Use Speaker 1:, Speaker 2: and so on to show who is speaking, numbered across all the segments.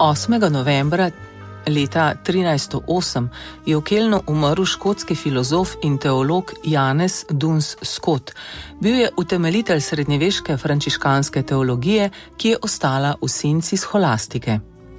Speaker 1: 8. novembra leta 1308 je v Kelnu umrl škotski filozof in teolog Janez Duns Scot. Bil je utemeljitelj srednjeveške frančiškanske teologije, ki je ostala v senci sholastike.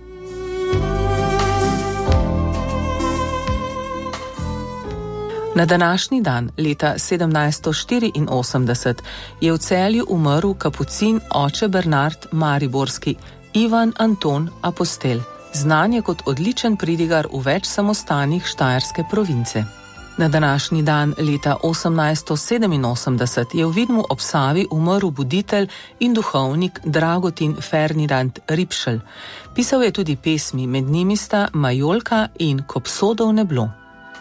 Speaker 1: Na današnji dan, leta 1784, je v Celju umrl kapucin oče Bernard Mariborski, Ivan Anton Apostel, znan je kot odličen pridigar v več samostanih štajerske province. Na današnji dan, leta 1887, je v Vidmu ob Savi umrl buditelj in duhovnik Dragotin Ferdinand Ripšel. Pisal je tudi pesmi, med njimi sta Majolka in Ko psodov ne bilo.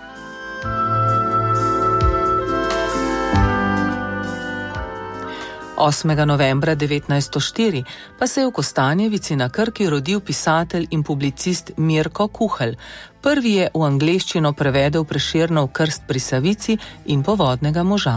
Speaker 1: – 8. novembra 1904 pa se je v Kostanjevici na Krki rodil pisatelj in publicist Mirko Kuhelj. Prvi je v angleščino prevedel Prešernov Krst pri Savici in Povodnega moža.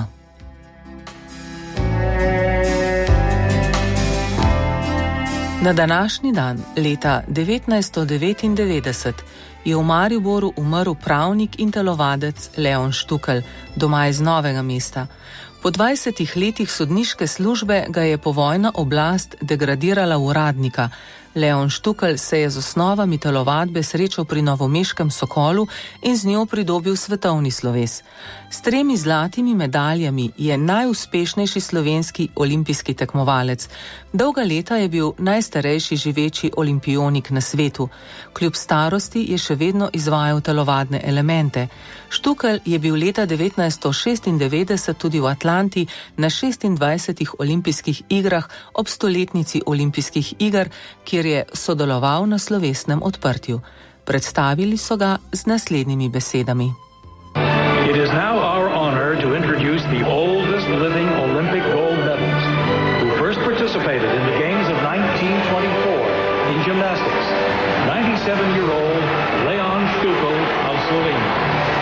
Speaker 1: Na današnji dan, leta 1999, je v Mariboru umrl pravnik in telovadec Leon Štukelj, doma iz Novega mesta. Po 20 letih sodniške službe ga je povojna oblast degradirala v uradnika. Leon Štukelj se je z osnovami telovadbe srečal pri novomeškem Sokolu in z njo pridobil svetovni sloves. S 3 zlatimi medaljami je najuspešnejši slovenski olimpijski tekmovalec. Dolga leta je bil najstarejši živeči olimpionik na svetu. Kljub starosti je še vedno izvajal telovadne elemente. Štukelj je bil leta 1996 tudi v Atlanti na 26 olimpijskih igrah ob stoletnici olimpijskih iger, kjer je sodeloval na slovesnem odprtju. Predstavili so ga z naslednjimi besedami.
Speaker 2: It is now our honor to introduce the oldest living Olympic gold medalist who first participated in the games of 1924 in gymnastics, 97-year-old Leon Štukelj of Slovenia.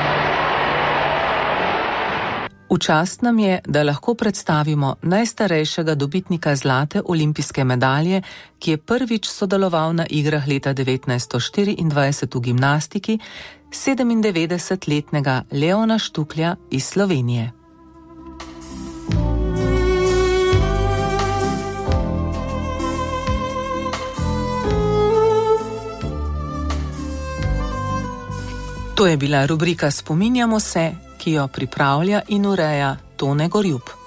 Speaker 1: V čast nam je, da lahko predstavimo najstarejšega dobitnika zlate olimpijske medalje, ki je prvič sodeloval na igrah leta 1924 v gimnastiki, 97-letnega Leona Štuklja iz Slovenije. To je bila rubrika Spominjamo se, ki jo pripravlja in ureja Tone Gorjup.